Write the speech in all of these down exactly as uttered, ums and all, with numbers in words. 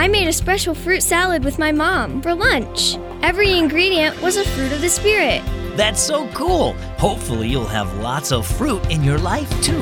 I made a special fruit salad with my mom for lunch. Every ingredient was a fruit of the Spirit. That's so cool. Hopefully you'll have lots of fruit in your life too.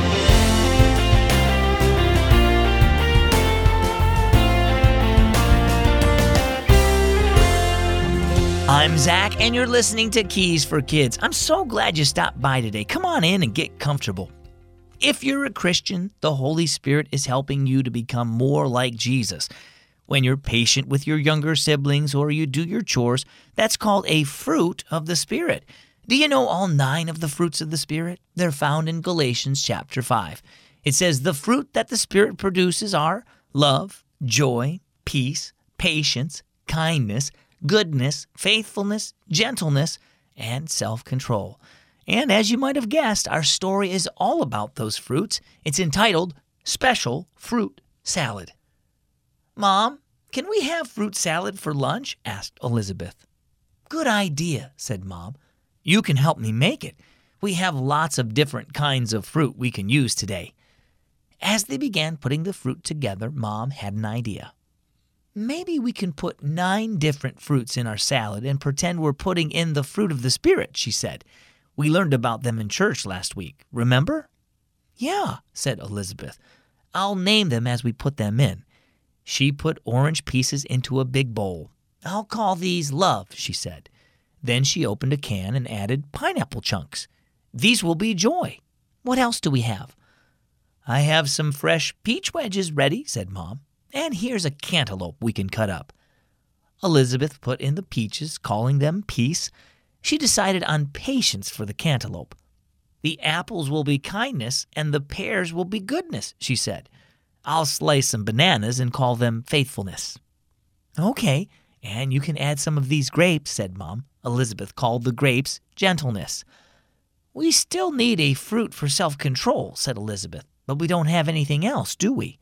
I'm Zach, and you're listening to Keys for Kids. I'm so glad you stopped by today. Come on in and get comfortable. If you're a Christian, the Holy Spirit is helping you to become more like Jesus. When you're patient with your younger siblings or you do your chores, that's called a fruit of the Spirit. Do you know all nine of the fruits of the Spirit? They're found in Galatians chapter five. It says the fruit that the Spirit produces are love, joy, peace, patience, kindness, goodness, faithfulness, gentleness, and self-control. And as you might have guessed, our story is all about those fruits. It's entitled Special Fruit Salad. Mom, can we have fruit salad for lunch? Asked Elizabeth. Good idea, said Mom. You can help me make it. We have lots of different kinds of fruit we can use today. As they began putting the fruit together, Mom had an idea. Maybe we can put nine different fruits in our salad and pretend we're putting in the fruit of the Spirit, she said. We learned about them in church last week, remember? Yeah, said Elizabeth. I'll name them as we put them in. She put orange pieces into a big bowl. I'll call these love, she said. Then she opened a can and added pineapple chunks. These will be joy. What else do we have? I have some fresh peach wedges ready, said Mom. And here's a cantaloupe we can cut up. Elizabeth put in the peaches, calling them peace. She decided on patience for the cantaloupe. The apples will be kindness, and the pears will be goodness, she said. I'll slice some bananas and call them faithfulness. Okay, and you can add some of these grapes, said Mom. Elizabeth called the grapes gentleness. We still need a fruit for self-control, said Elizabeth, but we don't have anything else, do we?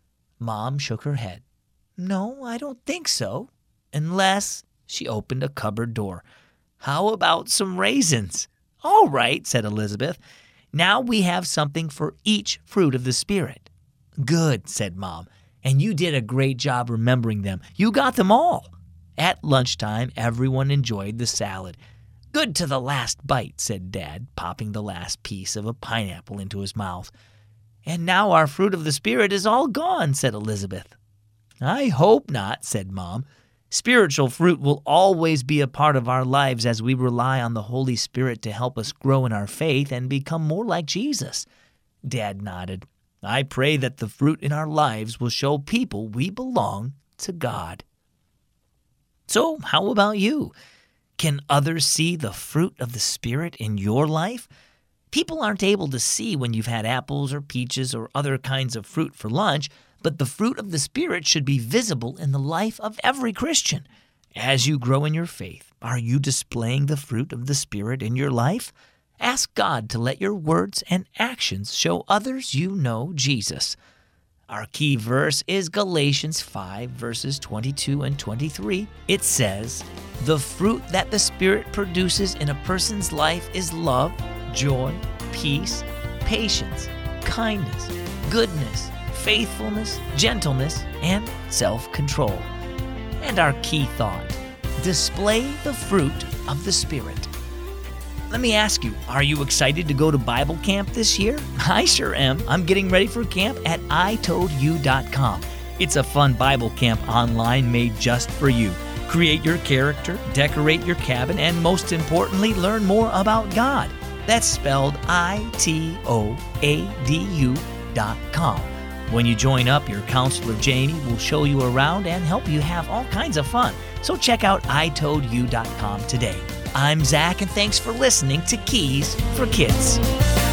Mom shook her head. No, I don't think so. Unless, she opened a cupboard door. How about some raisins? All right, said Elizabeth. Now we have something for each fruit of the Spirit. Good, said Mom. And you did a great job remembering them. You got them all. At lunchtime, everyone enjoyed the salad. Good to the last bite, said Dad, popping the last piece of a pineapple into his mouth. And now our fruit of the Spirit is all gone, said Elizabeth. I hope not, said Mom. Spiritual fruit will always be a part of our lives as we rely on the Holy Spirit to help us grow in our faith and become more like Jesus. Dad nodded. I pray that the fruit in our lives will show people we belong to God. So, how about you? Can others see the fruit of the Spirit in your life? People aren't able to see when you've had apples or peaches or other kinds of fruit for lunch, but the fruit of the Spirit should be visible in the life of every Christian. As you grow in your faith, are you displaying the fruit of the Spirit in your life? Ask God to let your words and actions show others you know Jesus. Our key verse is Galatians five, verses twenty-two and twenty-three. It says, the fruit that the Spirit produces in a person's life is love, joy, peace, patience, kindness, goodness, faithfulness, gentleness, and self-control. And our key thought, display the fruit of the Spirit. Let me ask you, are you excited to go to Bible camp this year? I sure am. I'm getting ready for camp at i told you dot com. It's a fun Bible camp online made just for you. Create your character, decorate your cabin, and most importantly, learn more about God. That's spelled I T O A D U dot com. When you join up, your counselor Jamie will show you around and help you have all kinds of fun. So check out i told you dot com today. I'm Zach, and thanks for listening to Keys for Kids.